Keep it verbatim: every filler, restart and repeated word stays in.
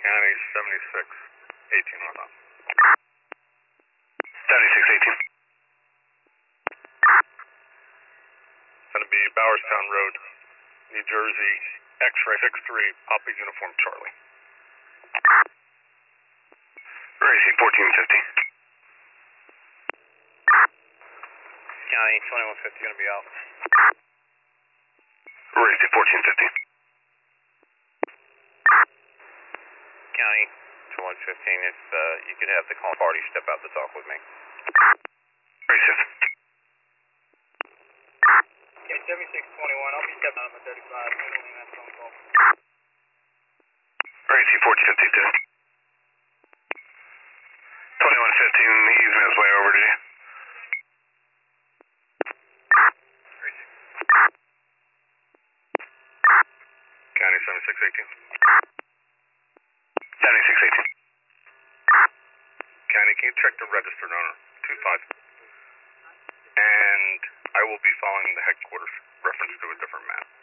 County seventy-six eighteen northbound. seventy-six eighteen. It's going to be Bowerstown Road, New Jersey, X-ray six three, Papa Uniform Charlie. Racing fourteen fifty. County twenty-one fifty going to be out. Racing fourteen fifty. County twenty-one fifteen, if uh, you could have the call party step out to talk with me. Racing. Okay, seventy-six twenty-one, I'll be stepping out on the thirty-five, handling that phone call. Racing fourteen fifty-two. twenty-one fifteen, he's on his way over to you. County seventy-six eighteen. seventy-six eighteen. County, can you check the registered owner, two five? And I will be following the headquarters, reference to a different map.